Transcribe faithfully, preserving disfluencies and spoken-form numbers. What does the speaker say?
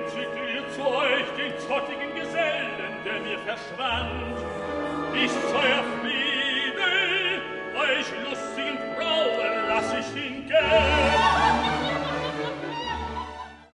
schicke ihr zu euch den zottigen Gesellen, der mir verschwand. Ist euer Frieden